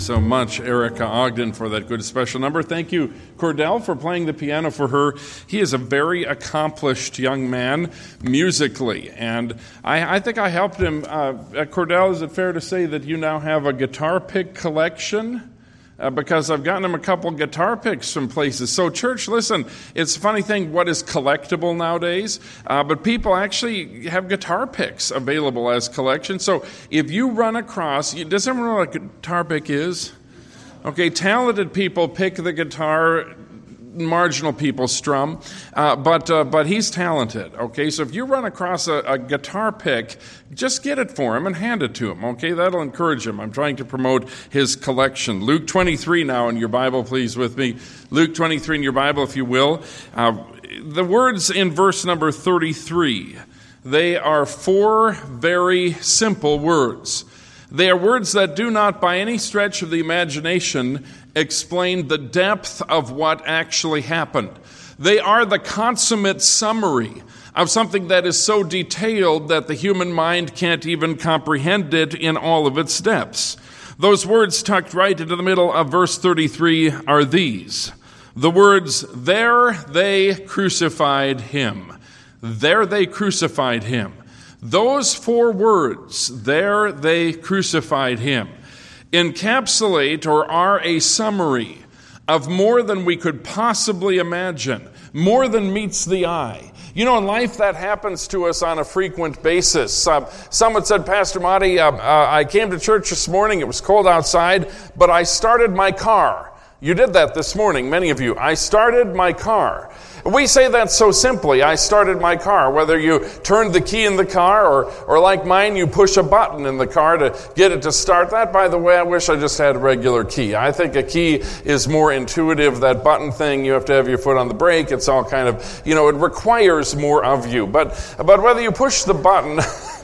So much, Erica Ogden, for that good special number. Thank you, Cordell, for playing the piano for her. He is a very accomplished young man musically, and I think I helped him. Cordell, is it fair to say that you now have a guitar pick collection? Because I've gotten him a couple guitar picks from places. So, church, listen, it's a funny thing what is collectible nowadays, but people actually have guitar picks available as collections. So, if you run across, does everyone know what a guitar pick is? Okay, talented people pick the guitar, marginal people strum, but he's talented, okay? So if you run across a guitar pick, just get it for him and hand it to him, okay? That'll encourage him. I'm trying to promote his collection. Luke 23 now in your Bible, please, with me. Luke 23 in your Bible, if you will. The words in verse number 33, they are four very simple words. They are words that do not, by any stretch of the imagination, explain the depth of what actually happened. They are the consummate summary of something that is so detailed that the human mind can't even comprehend it in all of its depths. Those words tucked right into the middle of verse 33 are these. The words, "There they crucified him." There they crucified him. Those four words, "There they crucified him," encapsulate or are a summary of more than we could possibly imagine, more than meets the eye. You know, in life that happens to us on a frequent basis. Someone said, "Pastor Monty, I came to church this morning, it was cold outside, but I started my car." You did that this morning, many of you. I started my car. We say that so simply, I started my car, whether you turned the key in the car or like mine, you push a button in the car to get it to start. That, by the way, I wish I just had a regular key. I think a key is more intuitive. That button thing, you have to have your foot on the brake. It's all kind of, it requires more of you. But whether you push the button,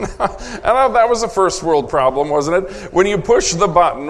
that was a first world problem, wasn't it? When you push the button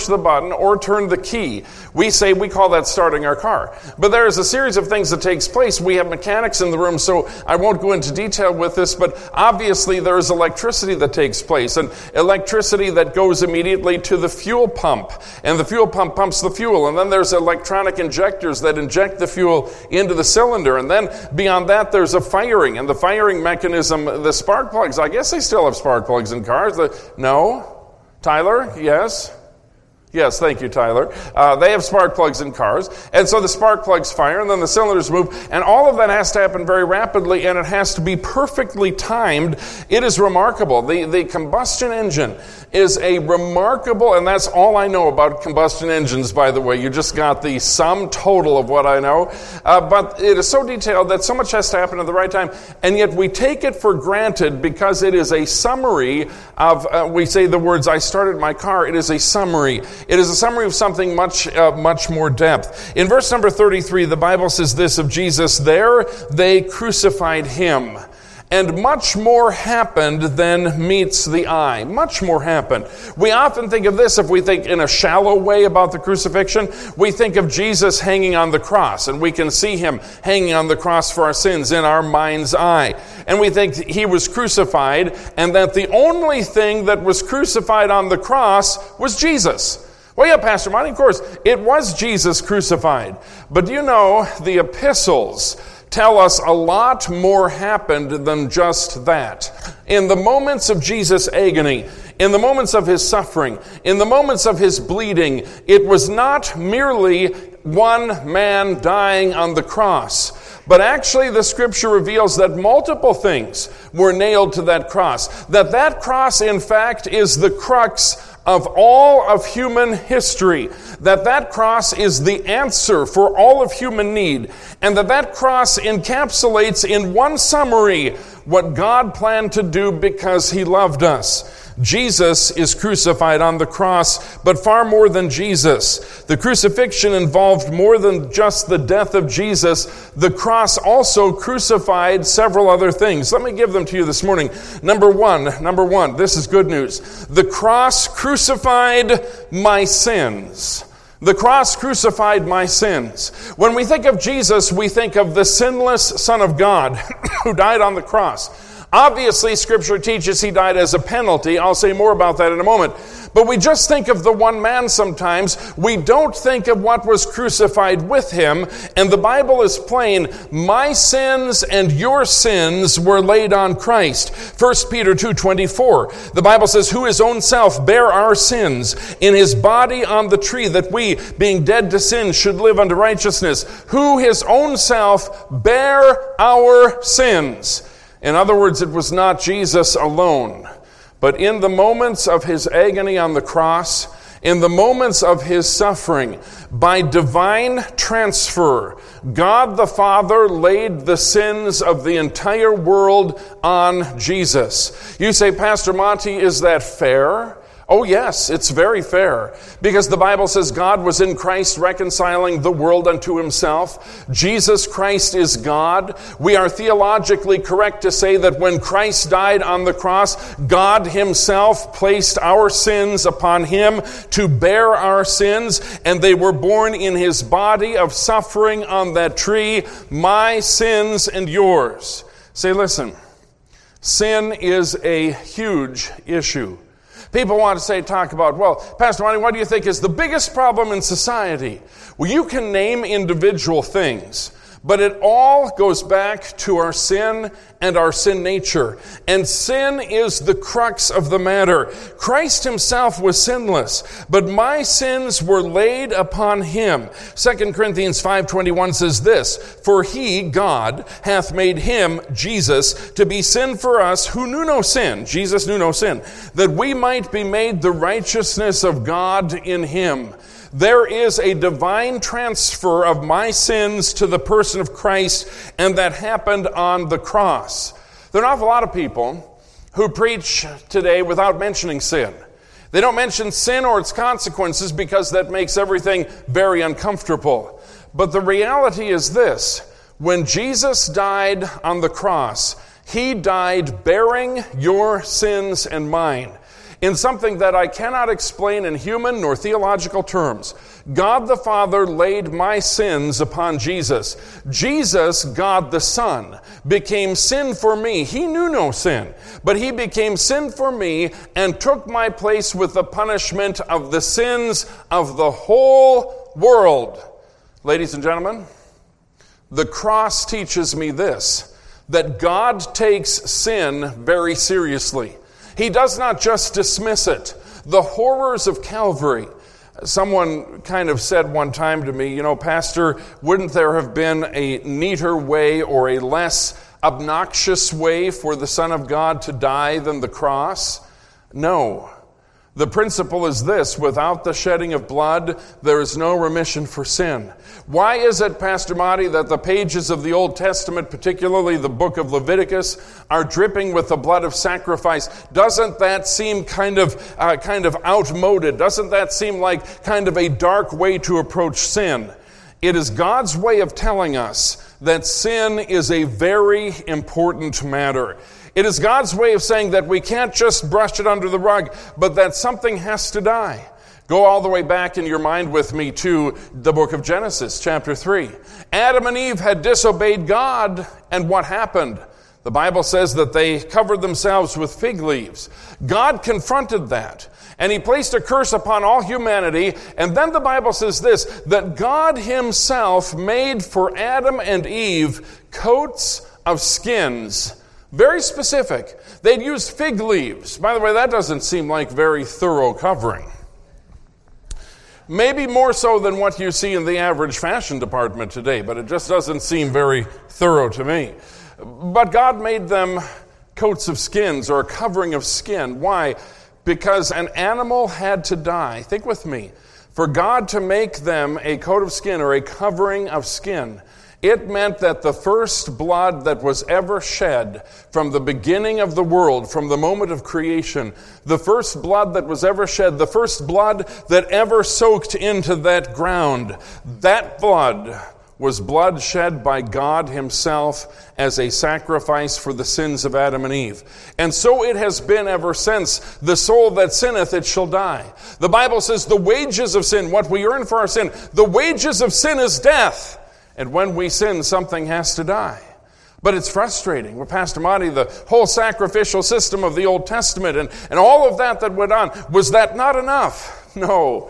or turn the key, we call that starting our car. But there is a series of things that takes place. We have mechanics in the room, so I won't go into detail with this, but obviously there is electricity that takes place, and electricity that goes immediately to the fuel pump, and the fuel pump pumps the fuel, and then there's electronic injectors that inject the fuel into the cylinder, and then beyond that there's a firing, and the firing mechanism, the spark plugs, I guess they still have spark plugs in cars. No? Tyler? Yes? Yes, thank you, Tyler. They have spark plugs in cars. And so the spark plugs fire, and then the cylinders move. And all of that has to happen very rapidly, and it has to be perfectly timed. It is remarkable. The combustion engine is a remarkable, and that's all I know about combustion engines, by the way. You just got the sum total of what I know. But it is so detailed that so much has to happen at the right time. And yet we take it for granted because it is a summary of, we say the words, "I started my car." It is a summary. It is a summary of something much more depth. In verse number 33, the Bible says this of Jesus, "There they crucified him. And much more happened than meets the eye." Much more happened. We often think of this, if we think in a shallow way about the crucifixion, we think of Jesus hanging on the cross, and we can see him hanging on the cross for our sins in our mind's eye. And we think he was crucified, and that the only thing that was crucified on the cross was Jesus. Well, yeah, Pastor Monty, of course, it was Jesus crucified. But do you know, the epistles tell us a lot more happened than just that. In the moments of Jesus' agony, in the moments of his suffering, in the moments of his bleeding, it was not merely one man dying on the cross. But actually the scripture reveals that multiple things were nailed to that cross. That cross, in fact, is the crux of all of human history. That cross is the answer for all of human need. And that cross encapsulates in one summary what God planned to do because he loved us. Jesus is crucified on the cross, but far more than Jesus. The crucifixion involved more than just the death of Jesus. The cross also crucified several other things. Let me give them to you this morning. Number one, this is good news. The cross crucified my sins. The cross crucified my sins. When we think of Jesus, we think of the sinless Son of God who died on the cross. Obviously, Scripture teaches he died as a penalty. I'll say more about that in a moment. But we just think of the one man sometimes. We don't think of what was crucified with him. And the Bible is plain. My sins and your sins were laid on Christ. 1 Peter 2:24. The Bible says, who his own self bare our sins in his body on the tree, that we, being dead to sin, should live unto righteousness. Who his own self bare our sins. In other words, it was not Jesus alone, but in the moments of his agony on the cross, in the moments of his suffering, by divine transfer, God the Father laid the sins of the entire world on Jesus. You say, Pastor Monty, is that fair? Oh yes, it's very fair, because the Bible says God was in Christ reconciling the world unto himself. Jesus Christ is God. We are theologically correct to say that when Christ died on the cross, God himself placed our sins upon him to bear our sins, and they were borne in his body of suffering on that tree, my sins and yours. Say, listen, sin is a huge issue. People want to talk about, well, Pastor Monty, what do you think is the biggest problem in society? Well, you can name individual things, but it all goes back to our sin and our sin nature. And sin is the crux of the matter. Christ himself was sinless, but my sins were laid upon him. 2 Corinthians 5:21 says this, for he, God, hath made him, Jesus, to be sin for us who knew no sin. Jesus knew no sin, that we might be made the righteousness of God in him. There is a divine transfer of my sins to the person of Christ, and that happened on the cross. There are an awful lot of people who preach today without mentioning sin. They don't mention sin or its consequences because that makes everything very uncomfortable. But the reality is this: when Jesus died on the cross, he died bearing your sins and mine. In something that I cannot explain in human nor theological terms, God the Father laid my sins upon Jesus. Jesus, God the Son, became sin for me. He knew no sin, but he became sin for me and took my place with the punishment of the sins of the whole world. Ladies and gentlemen, the cross teaches me this, that God takes sin very seriously. He does not just dismiss it. The horrors of Calvary. Someone kind of said one time to me, Pastor, wouldn't there have been a neater way or a less obnoxious way for the Son of God to die than the cross? No. The principle is this: without the shedding of blood, there is no remission for sin. Why is it, Pastor Monty, that the pages of the Old Testament, particularly the book of Leviticus, are dripping with the blood of sacrifice? Doesn't that seem kind of outmoded? Doesn't that seem like kind of a dark way to approach sin? It is God's way of telling us that sin is a very important matter. It is God's way of saying that we can't just brush it under the rug, but that something has to die. Go all the way back in your mind with me to the book of Genesis, chapter 3. Adam and Eve had disobeyed God, and what happened? The Bible says that they covered themselves with fig leaves. God confronted that, and he placed a curse upon all humanity. And then the Bible says this, that God himself made for Adam and Eve coats of skins. Very specific. They'd used fig leaves. By the way, that doesn't seem like very thorough covering. Maybe more so than what you see in the average fashion department today, but it just doesn't seem very thorough to me. But God made them coats of skins, or a covering of skin. Why? Because an animal had to die. Think with me. For God to make them a coat of skin, or a covering of skin, it meant that the first blood that was ever shed from the beginning of the world, from the moment of creation, the first blood that was ever shed, the first blood that ever soaked into that ground, that blood was blood shed by God himself as a sacrifice for the sins of Adam and Eve. And so it has been ever since. The soul that sinneth, it shall die. The Bible says the wages of sin, what we earn for our sin, the wages of sin is death. And when we sin, something has to die. But it's frustrating. Well, Pastor Monty, the whole sacrificial system of the Old Testament and all of that went on, was that not enough? No.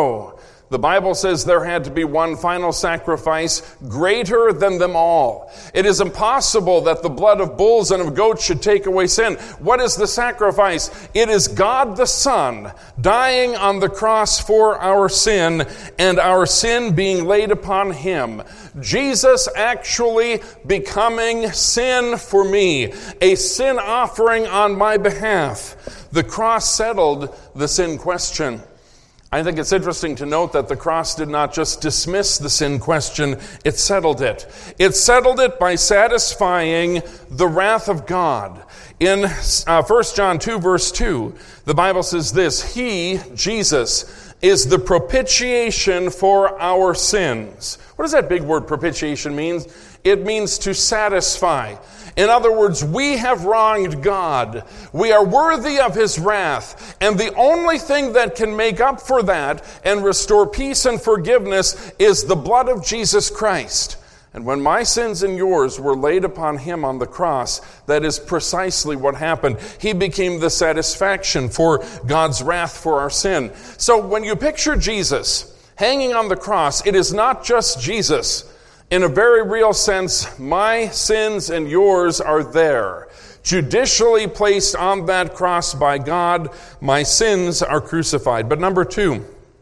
The Bible says there had to be one final sacrifice greater than them all. It is impossible that the blood of bulls and of goats should take away sin. What is the sacrifice? It is God the Son dying on the cross for our sin and our sin being laid upon him. Jesus actually becoming sin for me, a sin offering on my behalf. The cross settled the sin question. I think it's interesting to note that the cross did not just dismiss the sin question, it settled it. It settled it by satisfying the wrath of God. In 1 John 2, verse 2, the Bible says this, He, Jesus, is the propitiation for our sins. What does that big word propitiation mean? It means to satisfy. In other words, we have wronged God. We are worthy of his wrath. And the only thing that can make up for that and restore peace and forgiveness is the blood of Jesus Christ. And when my sins and yours were laid upon him on the cross, that is precisely what happened. He became the satisfaction for God's wrath for our sin. So when you picture Jesus hanging on the cross, it is not just Jesus. In a very real sense, my sins and yours are there. Judicially placed on that cross by God, my sins are crucified. But number two,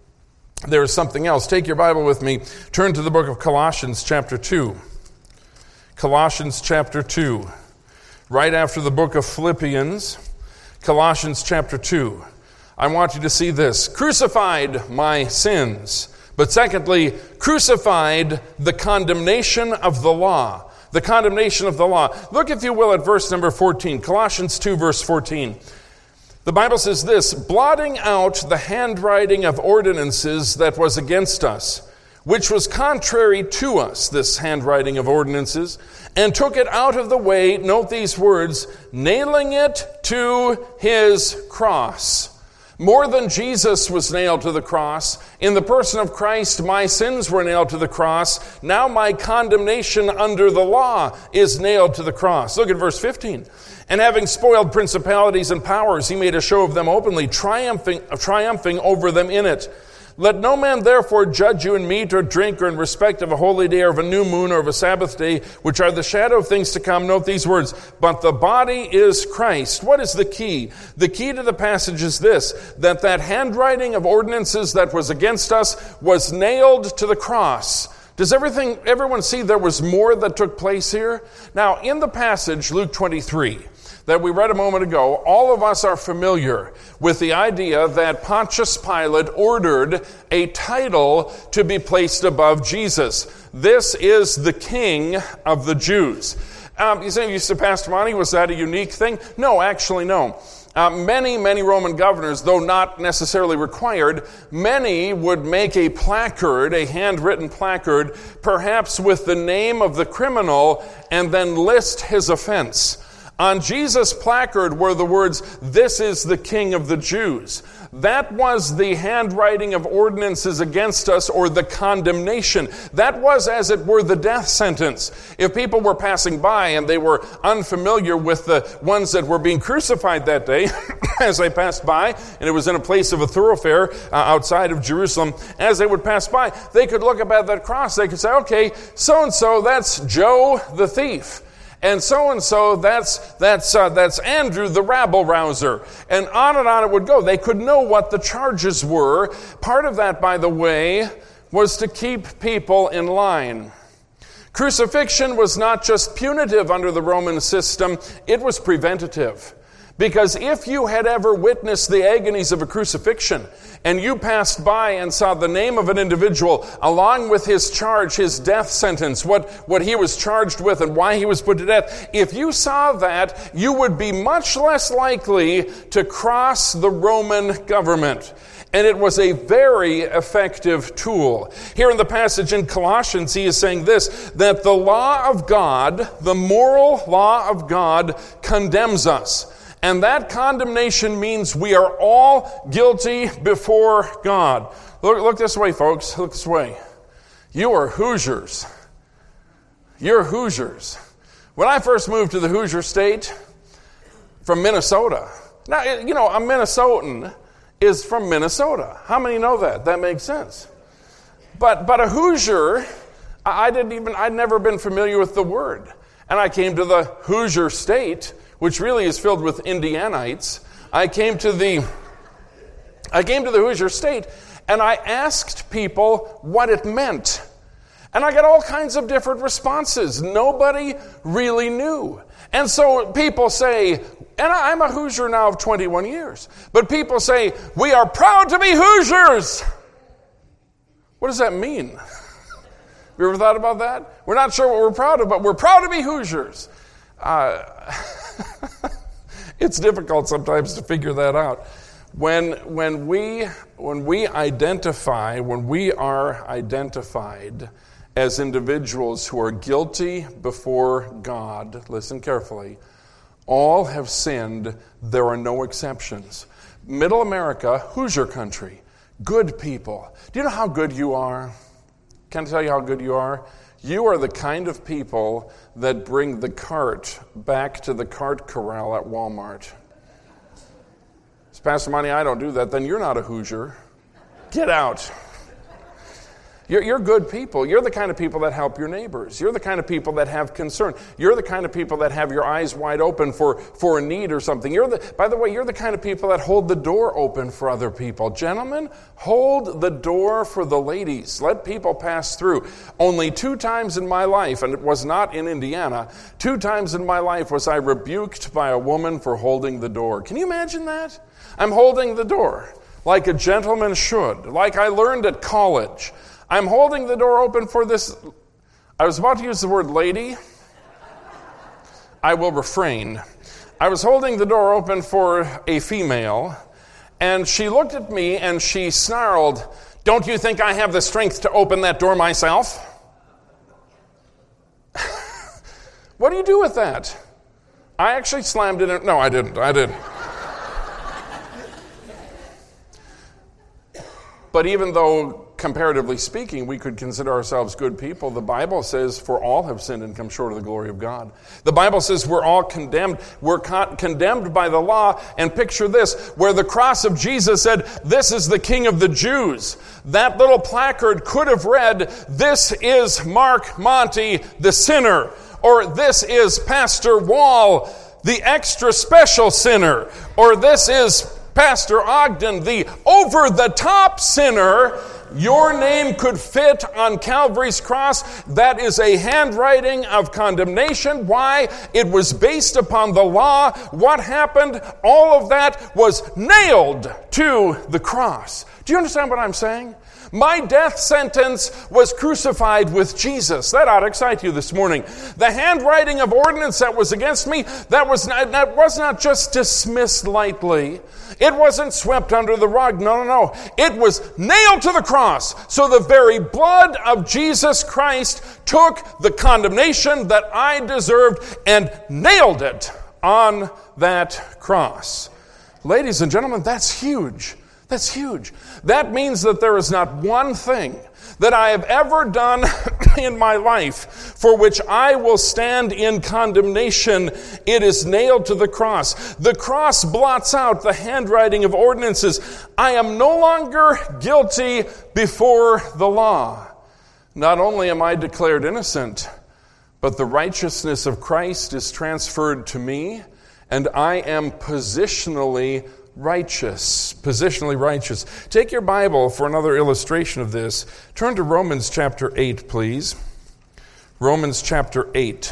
there is something else. Take your Bible with me. Turn to the book of Colossians chapter 2. Colossians chapter 2. Right after the book of Philippians, Colossians chapter 2. I want you to see this. Crucified my sins. But secondly, crucified the condemnation of the law. The condemnation of the law. Look, if you will, at verse number 14. Colossians 2, verse 14. The Bible says this, blotting out the handwriting of ordinances that was against us, which was contrary to us, this handwriting of ordinances, and took it out of the way, note these words, nailing it to his cross. More than Jesus was nailed to the cross, in the person of Christ, my sins were nailed to the cross. Now my condemnation under the law is nailed to the cross. Look at verse 15. And having spoiled principalities and powers, he made a show of them openly, triumphing over them in it. Let no man therefore judge you in meat or drink or in respect of a holy day or of a new moon or of a Sabbath day, which are the shadow of things to come. Note these words, but the body is Christ. What is the key? The key to the passage is this, that handwriting of ordinances that was against us was nailed to the cross. Does everyone see there was more that took place here? Now, in the passage, Luke 23, that we read a moment ago, all of us are familiar with the idea that Pontius Pilate ordered a title to be placed above Jesus. This is the King of the Jews. You say, Pastor Monty, was that a unique thing? No, actually no. Many Roman governors, though not necessarily required, many would make a placard, a handwritten placard, perhaps with the name of the criminal, and then list his offense. On Jesus' placard were the words, "This is the King of the Jews." That was the handwriting of ordinances against us, or the condemnation. That was, as it were, the death sentence. If people were passing by and they were unfamiliar with the ones that were being crucified that day, as they passed by, and it was in a place of a thoroughfare outside of Jerusalem, as they would pass by, they could look up at that cross. They could say, okay, so-and-so, that's Joe the thief. And so, that's Andrew the rabble-rouser. And on it would go. They could know what the charges were. Part of that, by the way, was to keep people in line. Crucifixion was not just punitive under the Roman system, it was preventative. Because if you had ever witnessed the agonies of a crucifixion, and you passed by and saw the name of an individual along with his charge, his death sentence, what he was charged with and why he was put to death, if you saw that, you would be much less likely to cross the Roman government. And it was a very effective tool. Here in the passage in Colossians, he is saying this, that the law of God, the moral law of God, condemns us. And that condemnation means we are all guilty before God. Look this way, folks. Look this way. You are Hoosiers. You're Hoosiers. When I first moved to the Hoosier State from Minnesota, now, a Minnesotan is from Minnesota. How many know that? That makes sense. But a Hoosier, I'd never been familiar with the word. And I came to the Hoosier State, which really is filled with Indianites. I came to the Hoosier State, and I asked people what it meant. And I got all kinds of different responses. Nobody really knew. And so people say, and I'm a Hoosier now of 21 years, but people say, we are proud to be Hoosiers. What does that mean? You ever thought about that? We're not sure what we're proud of, but we're proud to be Hoosiers. It's difficult sometimes to figure that out. When we are identified as individuals who are guilty before God, listen carefully, all have sinned, there are no exceptions. Middle America, Hoosier country, good people. Do you know how good you are? Can I tell you how good you are? You are the kind of people that bring the cart back to the cart corral at Walmart. Pastor Monty, I don't do that. Then you're not a Hoosier. Get out. You're good people. You're the kind of people that help your neighbors. You're the kind of people that have concern. You're the kind of people that have your eyes wide open for a need or something. By the way, you're the kind of people that hold the door open for other people. Gentlemen, hold the door for the ladies. Let people pass through. Only 2 times in my life, and it was not in Indiana, 2 times in my life was I rebuked by a woman for holding the door. Can you imagine that? I'm holding the door like a gentleman should, like I learned at college. I'm holding the door open for this. I was about to use the word lady. I will refrain. I was holding the door open for a female, and she looked at me and she snarled, "Don't you think I have the strength to open that door myself?" What do you do with that? I actually slammed it in. No, I didn't. But even though, comparatively speaking, we could consider ourselves good people, the Bible says, for all have sinned and come short of the glory of God. The Bible says we're all condemned. We're condemned by the law. And picture this, where the cross of Jesus said, "This is the King of the Jews." That little placard could have read, "This is Mark Monty, the sinner," or "This is Pastor Wall, the extra special sinner," or "This is Pastor Ogden, the over-the-top sinner." Your name could fit on Calvary's cross. That is a handwriting of condemnation. Why? It was based upon the law. What happened? All of that was nailed to the cross. Do you understand what I'm saying? My death sentence was crucified with Jesus. That ought to excite you this morning. The handwriting of ordinance that was against me, that was not just dismissed lightly. It wasn't swept under the rug. No. It was nailed to the cross. So the very blood of Jesus Christ took the condemnation that I deserved and nailed it on that cross. Ladies and gentlemen, that's huge. That's huge. That means that there is not one thing that I have ever done in my life for which I will stand in condemnation. It is nailed to the cross. The cross blots out the handwriting of ordinances. I am no longer guilty before the law. Not only am I declared innocent, but the righteousness of Christ is transferred to me, and I am positionally righteous. Take your Bible for another illustration of this. Turn to Romans chapter 8, please. Romans chapter 8.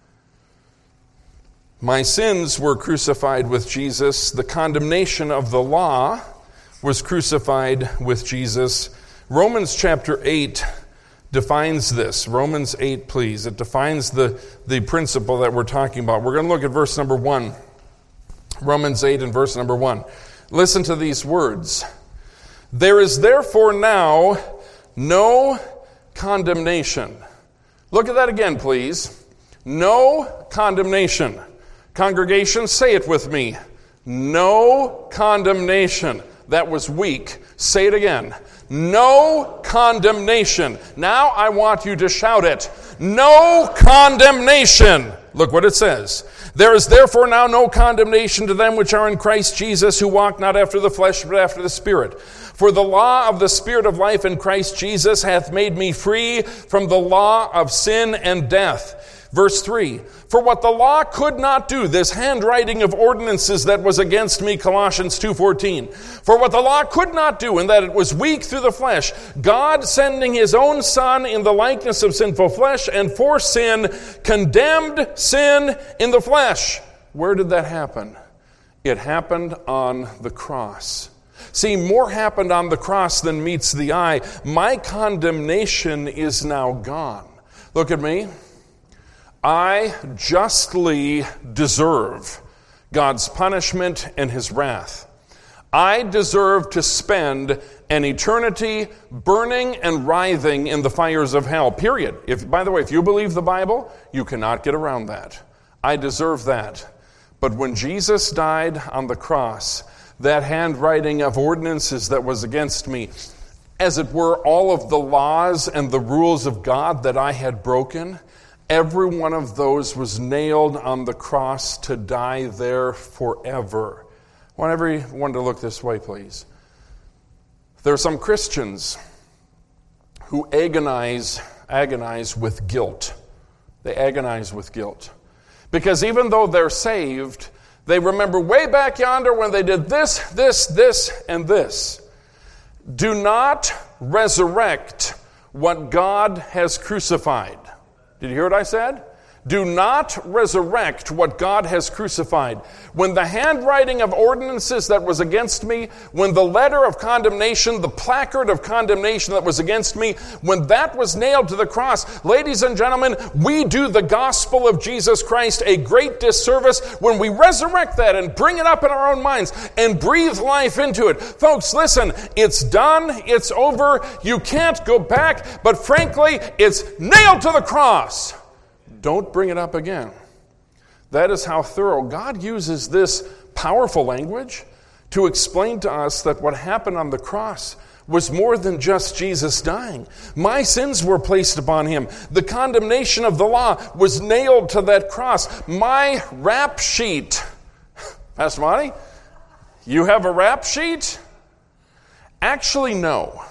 My sins were crucified with Jesus. The condemnation of the law was crucified with Jesus. Romans chapter 8 defines this. Romans 8, please. It defines the principle that we're talking about. We're going to look at verse number 1. Romans 8 and verse number 1. Listen to these words. There is therefore now no condemnation. Look at that again, please. No condemnation. Congregation, say it with me. No condemnation. That was weak. Say it again. No condemnation. Now I want you to shout it. No condemnation. Look what it says. There is therefore now no condemnation to them which are in Christ Jesus, who walk not after the flesh, but after the Spirit. For the law of the Spirit of life in Christ Jesus hath made me free from the law of sin and death. Verse 3, for what the law could not do, this handwriting of ordinances that was against me, Colossians 2:14. For what the law could not do, in that it was weak through the flesh, God sending his own Son in the likeness of sinful flesh, and for sin, condemned sin in the flesh. Where did that happen? It happened on the cross. See, more happened on the cross than meets the eye. My condemnation is now gone. Look at me. I justly deserve God's punishment and his wrath. I deserve to spend an eternity burning and writhing in the fires of hell, period. By the way, if you believe the Bible, you cannot get around that. I deserve that. But when Jesus died on the cross, that handwriting of ordinances that was against me, as it were, all of the laws and the rules of God that I had broken, every one of those was nailed on the cross to die there forever. I want everyone to look this way, please. There are some Christians who agonize with guilt. They agonize with guilt. Because even though they're saved, they remember way back yonder when they did this, and this. Do not resurrect what God has crucified. Did you hear what I said? Do not resurrect what God has crucified. When the handwriting of ordinances that was against me, when the letter of condemnation, the placard of condemnation that was against me, when that was nailed to the cross, ladies and gentlemen, we do the gospel of Jesus Christ a great disservice when we resurrect that and bring it up in our own minds and breathe life into it. Folks, listen, it's done, it's over, you can't go back, but frankly, it's nailed to the cross. Don't bring it up again. That is how thorough. God uses this powerful language to explain to us that what happened on the cross was more than just Jesus dying. My sins were placed upon him. The condemnation of the law was nailed to that cross. My rap sheet. Pastor Monty, you have a rap sheet? Actually, no.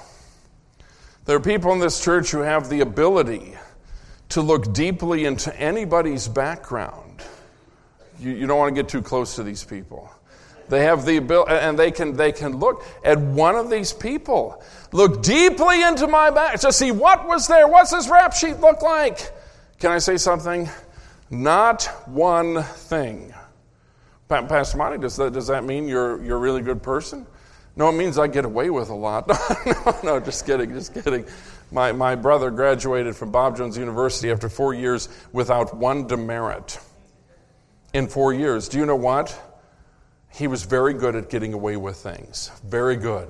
There are people in this church who have the ability to look deeply into anybody's background. You don't want to get too close to these people. They have the ability, and they can look at one of these people. Look deeply into my back to see what was there. What's this rap sheet look like? Can I say something? Not one thing. Pastor Monty, does that mean you're a really good person? No, it means I get away with a lot. No, just kidding. My brother graduated from Bob Jones University after 4 years without one demerit. In 4 years. Do you know what? He was very good at getting away with things. Very good.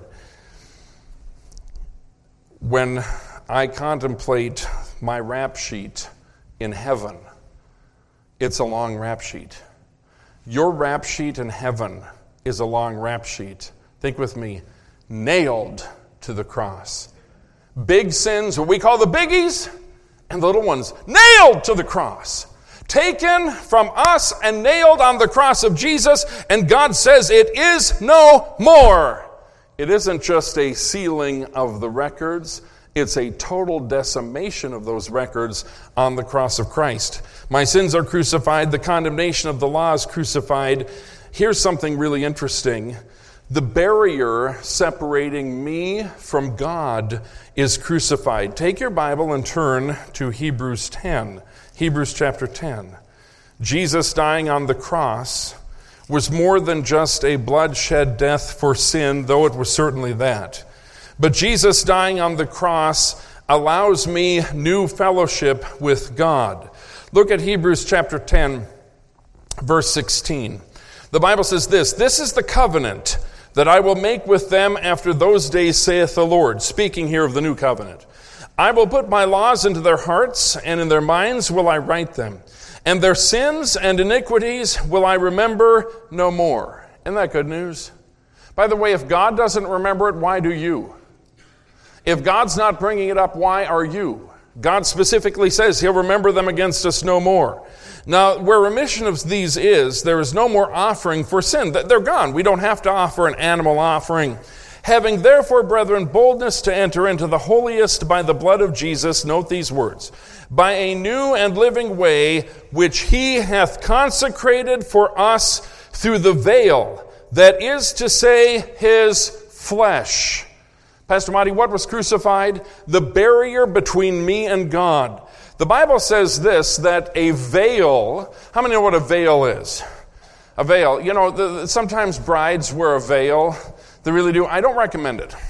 When I contemplate my rap sheet in heaven, it's a long rap sheet. Your rap sheet in heaven is a long rap sheet. Think with me. Nailed to the cross. Big sins, what we call the biggies, and the little ones, nailed to the cross. Taken from us and nailed on the cross of Jesus, and God says it is no more. It isn't just a sealing of the records, it's a total decimation of those records on the cross of Christ. My sins are crucified, the condemnation of the law is crucified. Here's something really interesting. The barrier separating me from God is crucified. Take your Bible and turn to Hebrews 10. Hebrews chapter 10. Jesus dying on the cross was more than just a bloodshed death for sin, though it was certainly that. But Jesus dying on the cross allows me new fellowship with God. Look at Hebrews chapter 10, verse 16. The Bible says this, "This is the covenant that I will make with them after those days, saith the Lord." Speaking here of the new covenant. "I will put my laws into their hearts, and in their minds will I write them. And their sins and iniquities will I remember no more." Isn't that good news? By the way, if God doesn't remember it, why do you? If God's not bringing it up, why are you? God specifically says he'll remember them against us no more. Now, where remission of these is, there is no more offering for sin. They're gone. We don't have to offer an animal offering. Having therefore, brethren, boldness to enter into the holiest by the blood of Jesus, note these words, by a new and living way, which he hath consecrated for us through the veil, that is to say, his flesh. Pastor Monty, what was crucified? The barrier between me and God. The Bible says this, that a veil, how many know what a veil is? A veil, sometimes brides wear a veil. They really do. I don't recommend it.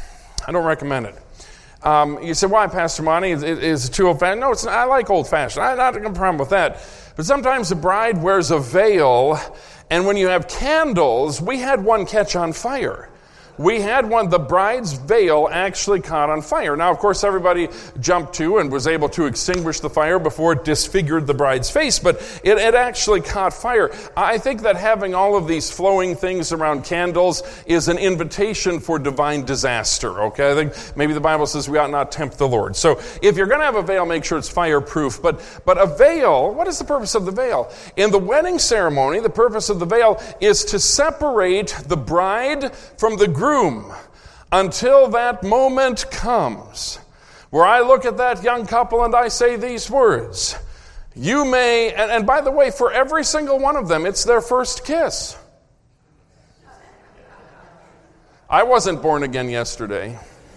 You say, why, Pastor Monty? Is it too old-fashioned? No, it's not. I like old-fashioned. I don't have a problem with that. But sometimes the bride wears a veil, and when you have candles, we had one catch on fire. The bride's veil actually caught on fire. Now, of course, everybody jumped to and was able to extinguish the fire before it disfigured the bride's face, but it actually caught fire. I think that having all of these flowing things around candles is an invitation for divine disaster, okay? I think maybe the Bible says we ought not tempt the Lord. So if you're going to have a veil, make sure it's fireproof. But a veil, what is the purpose of the veil? In the wedding ceremony, the purpose of the veil is to separate the bride from the groom until that moment comes where I look at that young couple and I say these words. You may, and by the way, for every single one of them, it's their first kiss. I wasn't born again yesterday.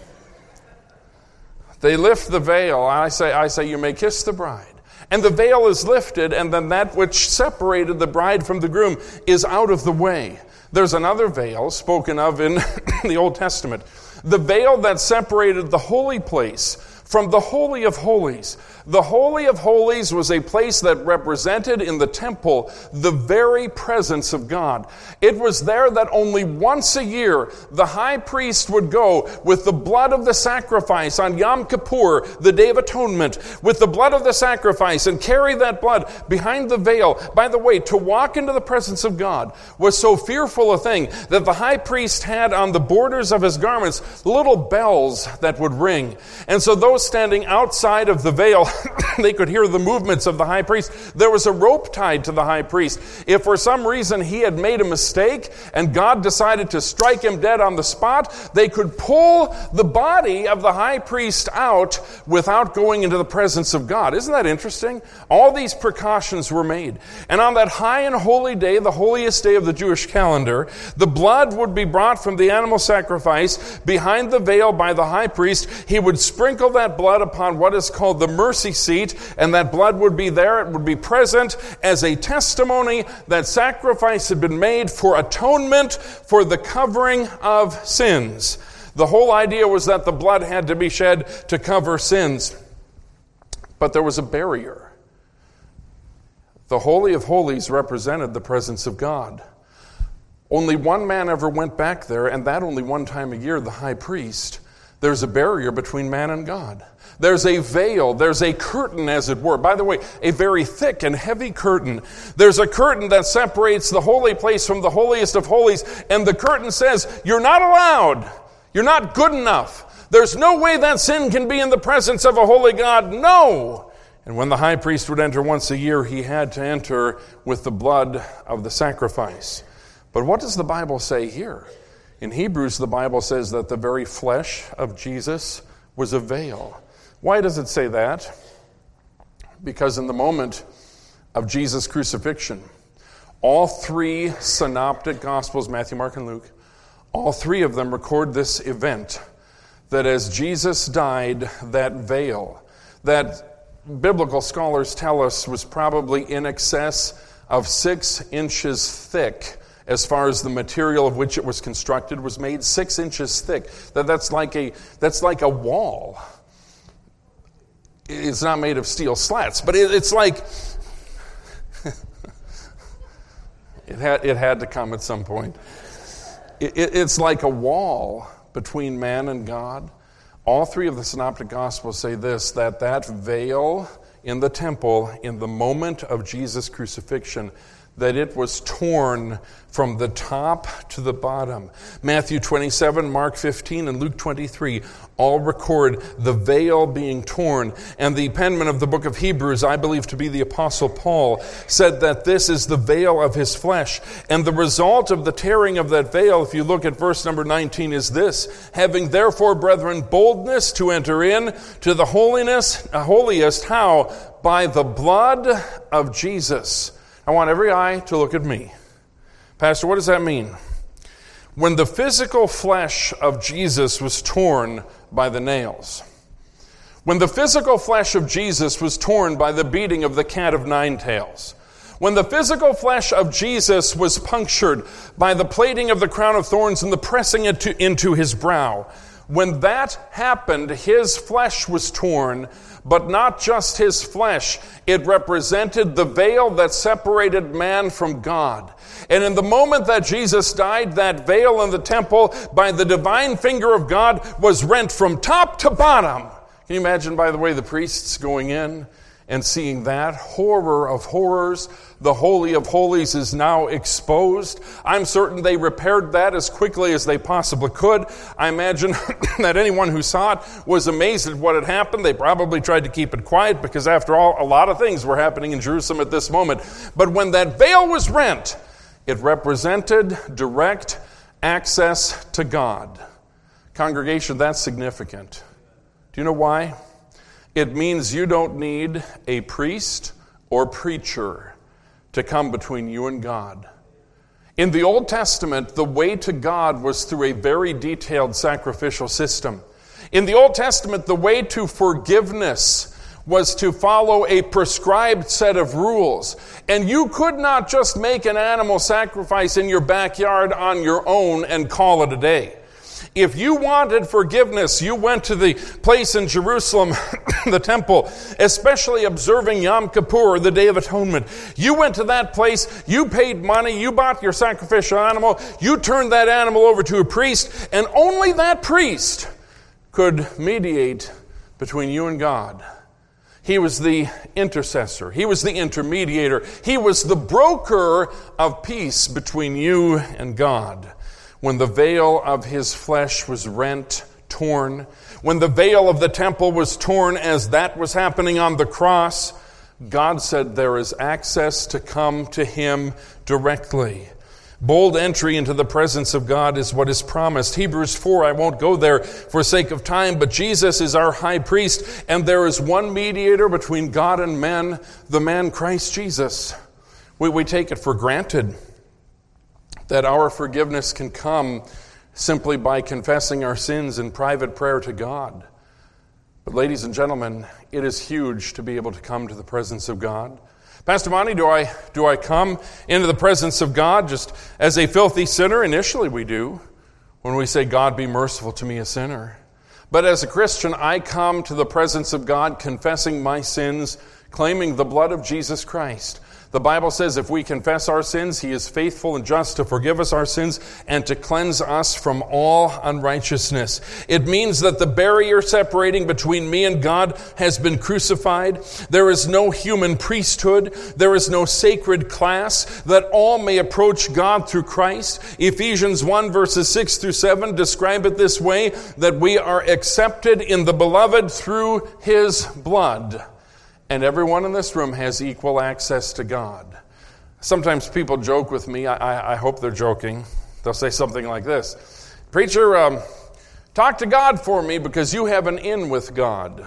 They lift the veil. I say, you may kiss the bride. And the veil is lifted, and then that which separated the bride from the groom is out of the way. There's another veil spoken of in the Old Testament. The veil that separated the holy place from the Holy of Holies. The Holy of Holies was a place that represented in the temple the very presence of God. It was there that only once a year the high priest would go with the blood of the sacrifice on Yom Kippur, the Day of Atonement, with the blood of the sacrifice and carry that blood behind the veil. By the way, to walk into the presence of God was so fearful a thing that the high priest had on the borders of his garments little bells that would ring. And so those standing outside of the veil, they could hear the movements of the high priest. There was a rope tied to the high priest. If for some reason he had made a mistake and God decided to strike him dead on the spot, they could pull the body of the high priest out without going into the presence of God. Isn't that interesting? All these precautions were made. And on that high and holy day, the holiest day of the Jewish calendar, the blood would be brought from the animal sacrifice behind the veil by the high priest. He would sprinkle that blood upon what is called the mercy seat, and that blood would be there. It would be present as a testimony that sacrifice had been made for atonement, for the covering of sins. The whole idea was that the blood had to be shed to cover sins. But there was a barrier. The Holy of Holies represented the presence of God. Only one man ever went back there, and that only one time a year, the high priest. There's a barrier between man and God. There's a veil, there's a curtain, as it were. By the way, a very thick and heavy curtain. There's a curtain that separates the holy place from the holiest of holies, and the curtain says, you're not allowed. You're not good enough. There's no way that sin can be in the presence of a holy God. No! And when the high priest would enter once a year, he had to enter with the blood of the sacrifice. But what does the Bible say here? In Hebrews, the Bible says that the very flesh of Jesus was a veil. Why does it say that? Because in the moment of Jesus' crucifixion, all three synoptic Gospels, Matthew, Mark, and Luke, all three of them record this event, that as Jesus died, that veil, that biblical scholars tell us was probably in excess of 6 inches thick, as far as the material of which it was constructed was made, 6 inches thick. That's like a wall. It's not made of steel slats, but it's like it had to come at some point. It's like a wall between man and God. All three of the Synoptic Gospels say this, that veil in the temple, in the moment of Jesus' crucifixion, that it was torn from the top to the bottom. Matthew 27, Mark 15, and Luke 23 all record the veil being torn. And the penman of the book of Hebrews, I believe to be the Apostle Paul, said that this is the veil of his flesh. And the result of the tearing of that veil, if you look at verse number 19, is this: having therefore, brethren, boldness to enter in to the holiest, how? By the blood of Jesus. I want every eye to look at me. Pastor, what does that mean? When the physical flesh of Jesus was torn by the nails, when the physical flesh of Jesus was torn by the beating of the cat of nine tails, when the physical flesh of Jesus was punctured by the plating of the crown of thorns and the pressing it into his brow, when that happened, his flesh was torn, but not just his flesh. It represented the veil that separated man from God. And in the moment that Jesus died, that veil in the temple, by the divine finger of God, was rent from top to bottom. Can you imagine, by the way, the priests going in and seeing that? Horror of horrors. The Holy of Holies is now exposed. I'm certain they repaired that as quickly as they possibly could. I imagine that anyone who saw it was amazed at what had happened. They probably tried to keep it quiet because, after all, a lot of things were happening in Jerusalem at this moment. But when that veil was rent, it represented direct access to God. Congregation, that's significant. Do you know why? It means you don't need a priest or preacher to come between you and God. In the Old Testament, the way to God was through a very detailed sacrificial system. In the Old Testament, the way to forgiveness was to follow a prescribed set of rules. And you could not just make an animal sacrifice in your backyard on your own and call it a day. If you wanted forgiveness, you went to the place in Jerusalem, the temple, especially observing Yom Kippur, the Day of Atonement. You went to that place, you paid money, you bought your sacrificial animal, you turned that animal over to a priest, and only that priest could mediate between you and God. He was the intercessor. He was the intermediator. He was the broker of peace between you and God. When the veil of his flesh was rent, torn, when the veil of the temple was torn as that was happening on the cross, God said there is access to come to him directly. Bold entry into the presence of God is what is promised. Hebrews 4, I won't go there for sake of time, but Jesus is our high priest, and there is one mediator between God and men, the man Christ Jesus. We take it for granted that our forgiveness can come simply by confessing our sins in private prayer to God. But ladies and gentlemen, it is huge to be able to come to the presence of God. Pastor Monty, do I come into the presence of God just as a filthy sinner? Initially we do, when we say, God, be merciful to me, a sinner. But as a Christian, I come to the presence of God confessing my sins, claiming the blood of Jesus Christ. The Bible says if we confess our sins, he is faithful and just to forgive us our sins and to cleanse us from all unrighteousness. It means that the barrier separating between me and God has been crucified. There is no human priesthood. There is no sacred class, that all may approach God through Christ. Ephesians 1 verses 6 through 7 describe it this way, that we are accepted in the beloved through his blood. And everyone in this room has equal access to God. Sometimes people joke with me. I hope they're joking. They'll say something like this: Preacher, talk to God for me because you have an in with God.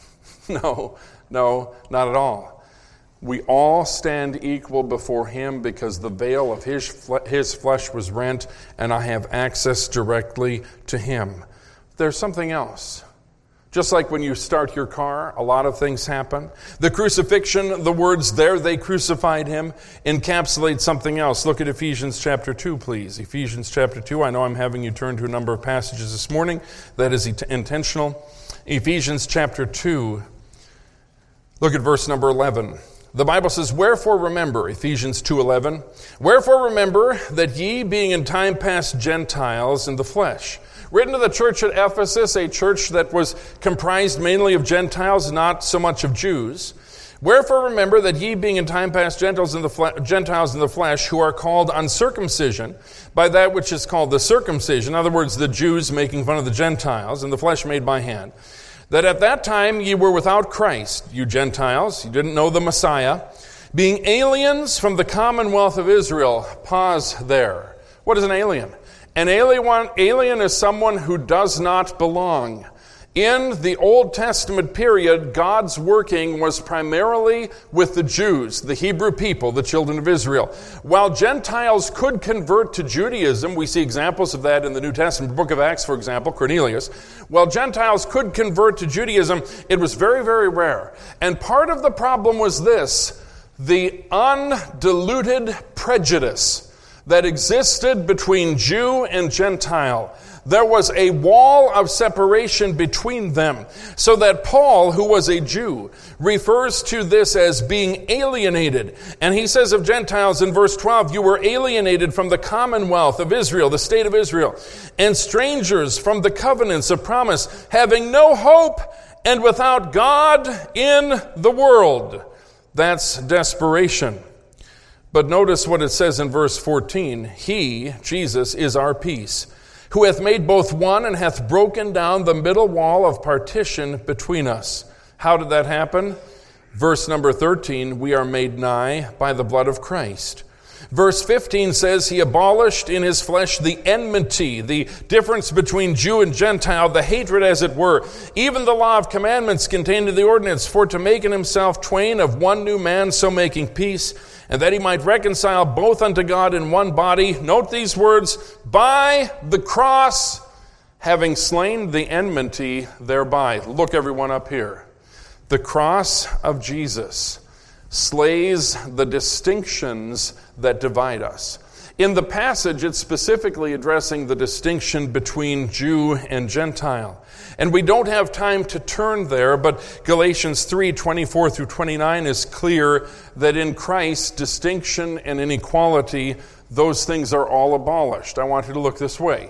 No, not at all. We all stand equal before him because the veil of his flesh was rent, and I have access directly to him. There's something else. Just like when you start your car, a lot of things happen. The crucifixion, the words, there they crucified him, encapsulate something else. Look at Ephesians chapter 2, please. Ephesians chapter 2. I know I'm having you turn to a number of passages this morning. That is intentional. Ephesians chapter 2. Look at verse number 11. The Bible says, Wherefore remember, Ephesians 2:11, Wherefore remember that ye, being in time past Gentiles in the flesh. Written to the church at Ephesus, a church that was comprised mainly of Gentiles, not so much of Jews. Wherefore remember that ye being in time past Gentiles in the flesh, who are called uncircumcision, by that which is called the circumcision, in other words, the Jews making fun of the Gentiles, and the flesh made by hand, that at that time ye were without Christ, you Gentiles, you didn't know the Messiah, being aliens from the commonwealth of Israel. Pause there. What is an alien? An alien is someone who does not belong. In the Old Testament period, God's working was primarily with the Jews, the Hebrew people, the children of Israel. While Gentiles could convert to Judaism, we see examples of that in the New Testament, the book of Acts, for example, Cornelius. While Gentiles could convert to Judaism, it was very, very rare. And part of the problem was this: the undiluted prejudice that existed between Jew and Gentile. There was a wall of separation between them, so that Paul, who was a Jew, refers to this as being alienated. And he says of Gentiles in verse 12, you were alienated from the commonwealth of Israel, the state of Israel, and strangers from the covenants of promise, having no hope and without God in the world. That's desperation. But notice what it says in verse 14. He, Jesus, is our peace, who hath made both one and hath broken down the middle wall of partition between us. How did that happen? Verse number 13, we are made nigh by the blood of Christ. Verse 15 says he abolished in his flesh the enmity, the difference between Jew and Gentile, the hatred as it were, even the law of commandments contained in the ordinance, for to make in himself twain of one new man, so making peace, and that he might reconcile both unto God in one body. Note these words, by the cross, having slain the enmity thereby. Look everyone up here. The cross of Jesus slays the distinctions that divide us. In the passage, it's specifically addressing the distinction between Jew and Gentile. And we don't have time to turn there, but Galatians 3:24 through 29 is clear that in Christ, distinction and inequality, those things are all abolished. I want you to look this way.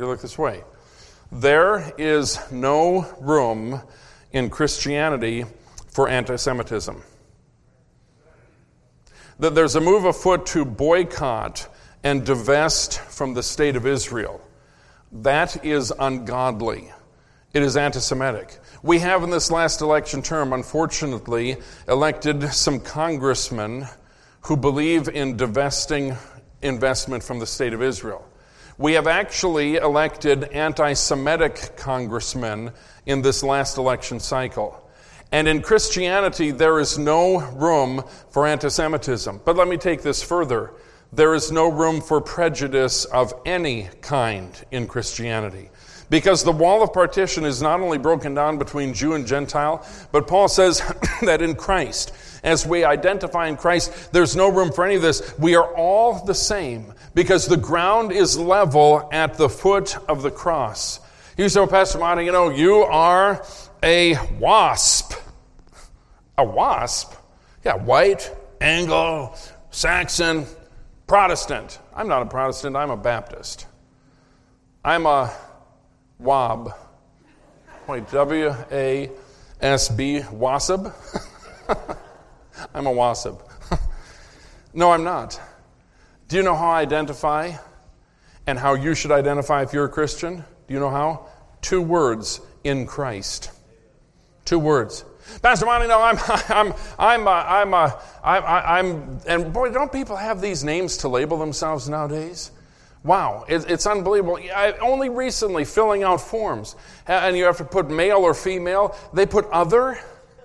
There is no room in Christianity for anti-Semitism. That there's a move afoot to boycott and divest from the state of Israel. That is ungodly. It is anti-Semitic. We have in this last election term, unfortunately, elected some congressmen who believe in divesting investment from the state of Israel. We have actually elected anti-Semitic congressmen in this last election cycle. And in Christianity, there is no room for anti-Semitism. But let me take this further. There is no room for prejudice of any kind in Christianity. Because the wall of partition is not only broken down between Jew and Gentile, but Paul says that in Christ, as we identify in Christ, there's no room for any of this. We are all the same because the ground is level at the foot of the cross. You say, well, Pastor Monty, you are a WASP. A WASP? Yeah, white, Anglo, Saxon, Protestant. I'm not a Protestant, I'm a Baptist. I'm a WAB. Wait, W-A-S-B, WASB? I'm a WASB. No, I'm not. Do you know how I identify and how you should identify if you're a Christian? Do you know how? 2 words, in Christ. 2 words. Pastor Monty, and boy, don't people have these names to label themselves nowadays? Wow, it's unbelievable. Only recently, filling out forms, and you have to put male or female, they put other.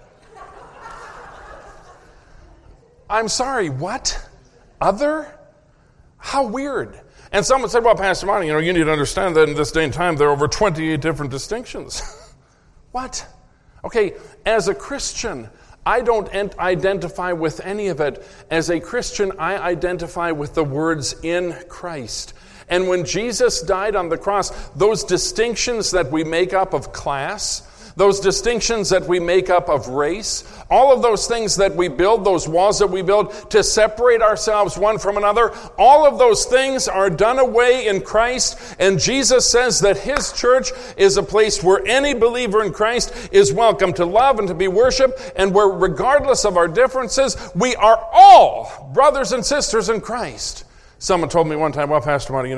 I'm sorry, what? Other? How weird. And someone said, well, Pastor Monty, you need to understand that in this day and time, there are over 28 different distinctions. What? Okay, as a Christian, I don't identify with any of it. As a Christian, I identify with the words in Christ. And when Jesus died on the cross, those distinctions that we make up of class, those distinctions that we make up of race, all of those things that we build, those walls that we build to separate ourselves one from another, all of those things are done away in Christ. And Jesus says that his church is a place where any believer in Christ is welcome to love and to be worshiped, and where regardless of our differences, we are all brothers and sisters in Christ. Someone told me one time, well, Pastor Monty,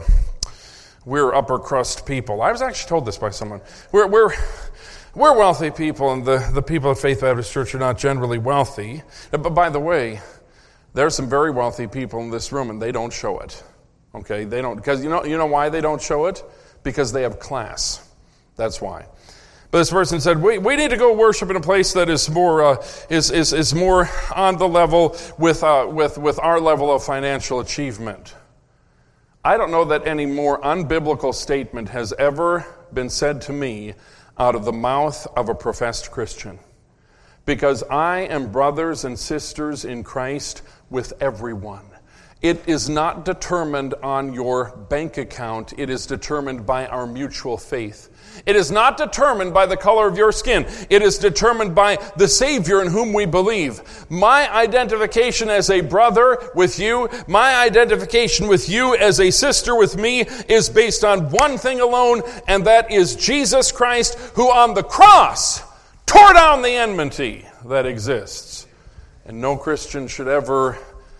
we're upper crust people. I was actually told this by someone. We're wealthy people, and the people at Faith Baptist Church are not generally wealthy. But by the way, there are some very wealthy people in this room, and they don't show it. Okay, they don't, because you know why they don't show it? Because they have class. That's why. But this person said, we need to go worship in a place that is more is more on the level with our level of financial achievement. I don't know that any more unbiblical statement has ever been said to me out of the mouth of a professed Christian. Because I am brothers and sisters in Christ with everyone. It is not determined on your bank account. It is determined by our mutual faith. It is not determined by the color of your skin. It is determined by the Savior in whom we believe. My identification as a brother with you, my identification with you as a sister with me, is based on one thing alone, and that is Jesus Christ, who on the cross tore down the enmity that exists. And no Christian should ever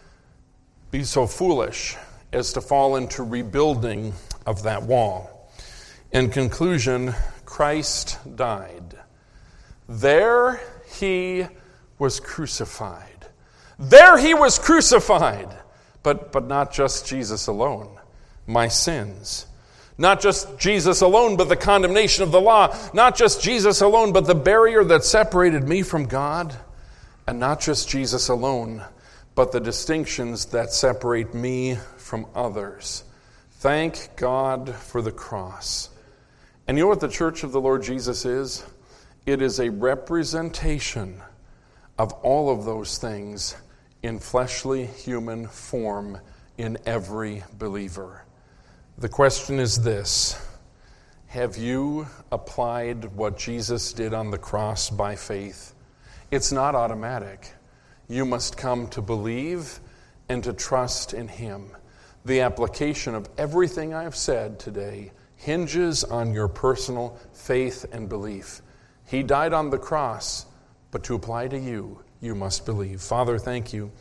be so foolish as to fall into rebuilding of that wall. In conclusion, Christ died. There he was crucified. There he was crucified. But not just Jesus alone. My sins. Not just Jesus alone, but the condemnation of the law. Not just Jesus alone, but the barrier that separated me from God. And not just Jesus alone, but the distinctions that separate me from others. Thank God for the cross. And you know what the Church of the Lord Jesus is? It is a representation of all of those things in fleshly human form in every believer. The question is this: have you applied what Jesus did on the cross by faith? It's not automatic. You must come to believe and to trust in him. The application of everything I have said today hinges on your personal faith and belief. He died on the cross, but to apply to you, you must believe. Father, thank you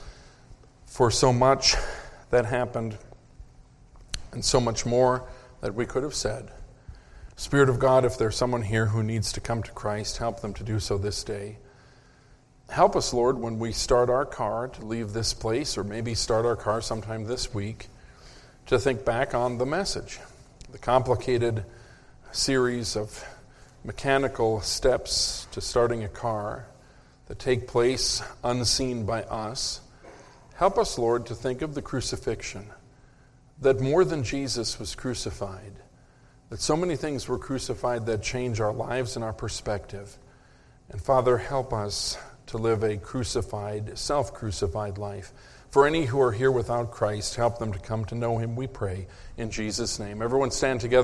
for so much that happened and so much more that we could have said. Spirit of God, if there's someone here who needs to come to Christ, help them to do so this day. Help us, Lord, when we start our car to leave this place, or maybe start our car sometime this week, to think back on the message, the complicated series of mechanical steps to starting a car that take place unseen by us. Help us, Lord, to think of the crucifixion, that more than Jesus was crucified, that so many things were crucified that change our lives and our perspective. And Father, help us to live a crucified, self-crucified life. For any who are here without Christ, help them to come to know him, we pray, in Jesus' name. Everyone stand together.